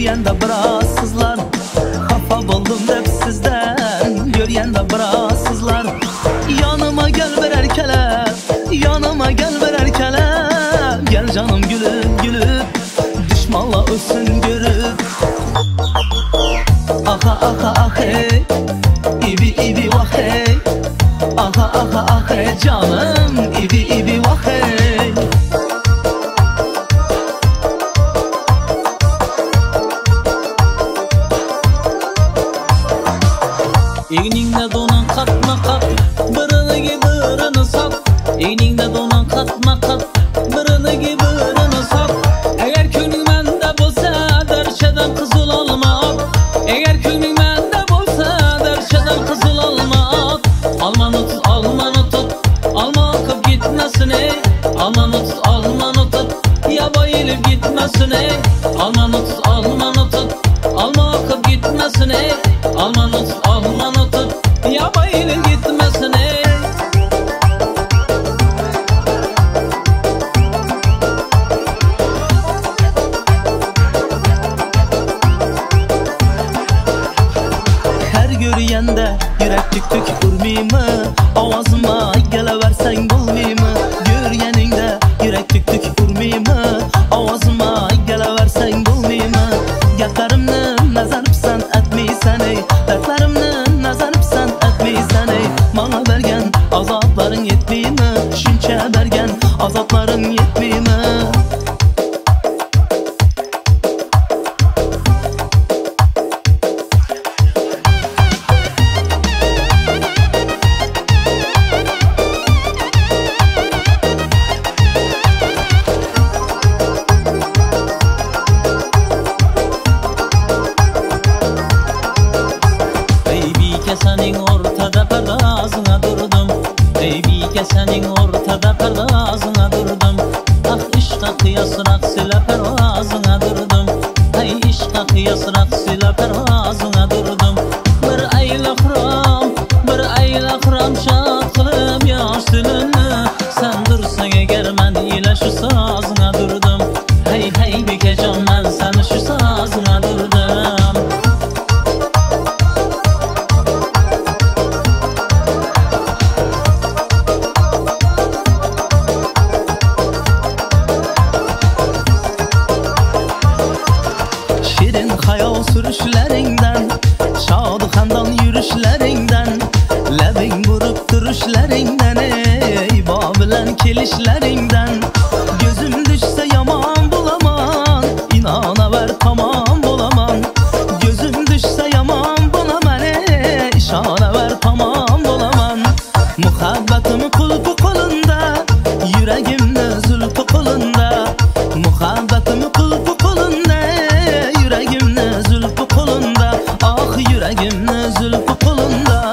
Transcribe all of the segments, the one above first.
Görgende birazsızlar Xafa boldum deb sizden Görgende birazsızlar Yanıma gel bir erkele Yanıma gel bir erkele Gel canım gülüp gülüp Düşmanla ölsün görüp Aha aha ah hey İbi ibi vah hey Aha aha ah hey canım İbi ibi vah hey Eyningde donan katma kat Birini gibi birini sat Eyningde donan katma kat Birini gibi birini sat Eğer könlün mende bolsa Derşeden kızıl alma at Eğer könlün mende bolsa Derşeden kızıl alma at Almanı tut almanı tut Alma akıp gitmesin ey Almanı tut almanı tut Ya bayılıp gitmesin ey Almanı tut almanı tut Alma akıp gitmesin ey Almanı tut almanı tut Ya bayılıp gitmesin ey Her görüyende yürek tük tük urmiymi Avazıma geleversen bulmiymi Göryeninde yürek tük tük urmiymi Avazıma geleversen bulmiymi Gaplerimni nazarıpsan etmiysen ey Dertlerimni nazarıpsan etmiysen ey Bana bergen azapların yetmiymi Şuncha bergen azapların yetmiymi Senin ortada perdazına durdum Baby senin ortada perdazına durdum Ah işqa kıyasırak sile pervazına durdum Hey işqa kıyasırak sile pervazına durdum Bir ayla xıram şad kılım yaş dilini Sen dursan eğer men ile şu sazına durdum Hey hey bikecan ben seni şu sazına durdum Hayal sürüşlerinden Şadı xandan yürüşlerinden Lebin vurup duruşlerinden Ey babilen kelişlerinden Gözüm düşse yaman bulamam İnanaver tamam bulamam Gözüm düşse yaman bulamam Ey işanaver tamam bulamam Muhabbetimi kulpu kolunda Yüreğimde zülfü kolunda Muhabbetimi kulpu kolunda Yüreğimde zülfü kolunda Ah yüreğimde zülfü kolunda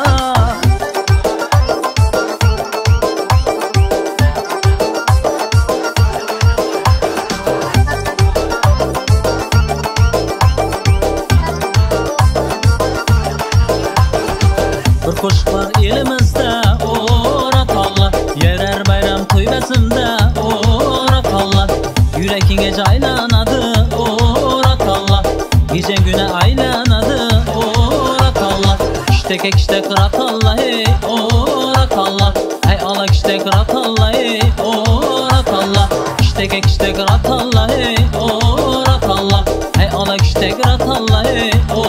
Bir kuş var elimizde Oratallah Yerer bayram toybasında Oratallah Yüreğine caylanadı Oratallah Gece güne aylanadı Oratallah İştek iştek ratallah ey Oratallah Hey alak iştek ratallah ey Oratallah İştek iştek ratallah ey Oratallah Hey alak iştek ratallah ey